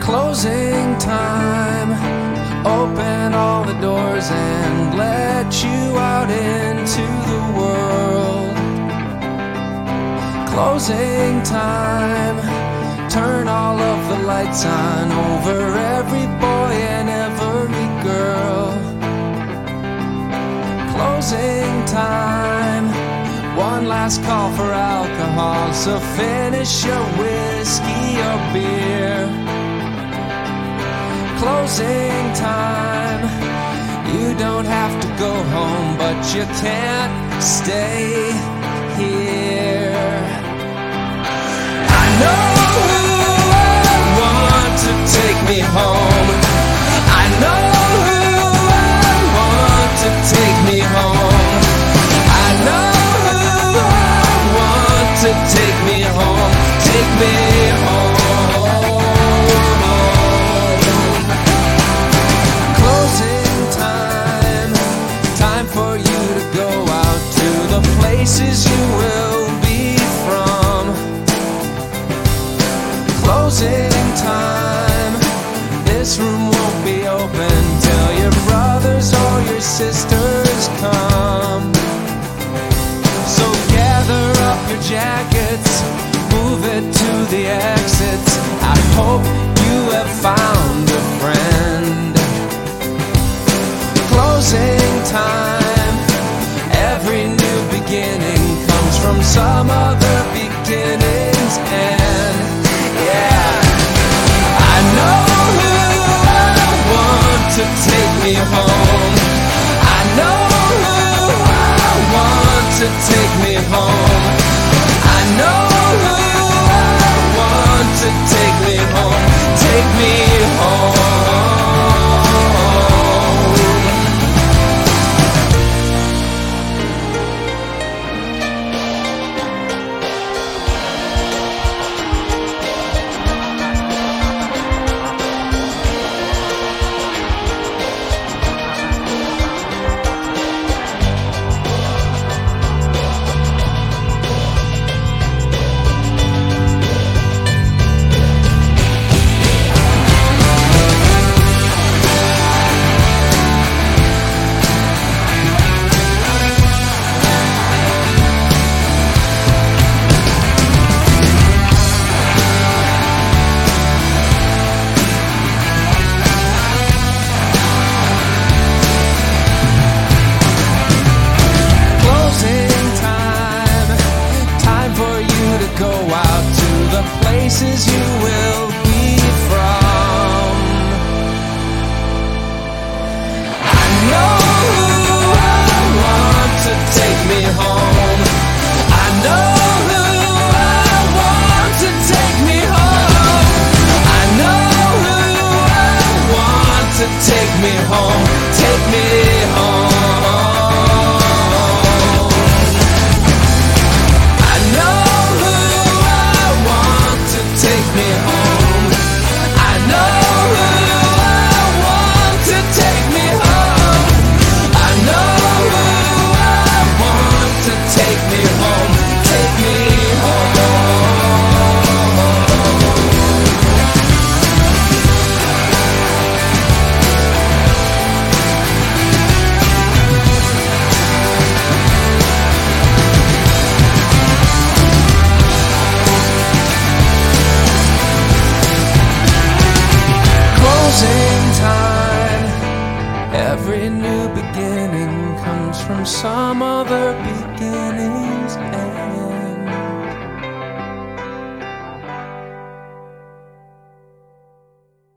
Closing time. Open all the doors and let you out into the world. Closing time. Turn all of the lights on over every boy and every girl. Closing time. One last call for alcohol, so finish your whiskey or beer. Closing time. You don't have to go home, but you can't stay here. I know who I want to take me home. I know who I want to take me home. I know who I want to take me home. Take me home. For you to go out to the places you will be from. Closing time. This room won't be open till your brothers or your sisters come. So gather up your jackets, move it to the exits. I hope you have found a friend. Closing time. Every new beginning comes from some other beginning's end. Yeah, I know who I want to take me home. I know who I want to take me home. I know who I want to take me home. Take me home. Go out to the places you will be from. I know who I want to take me home. I know who I want to take me home. I know who I want to take me home. Take me home. Time. Every new beginning comes from some other beginning's end.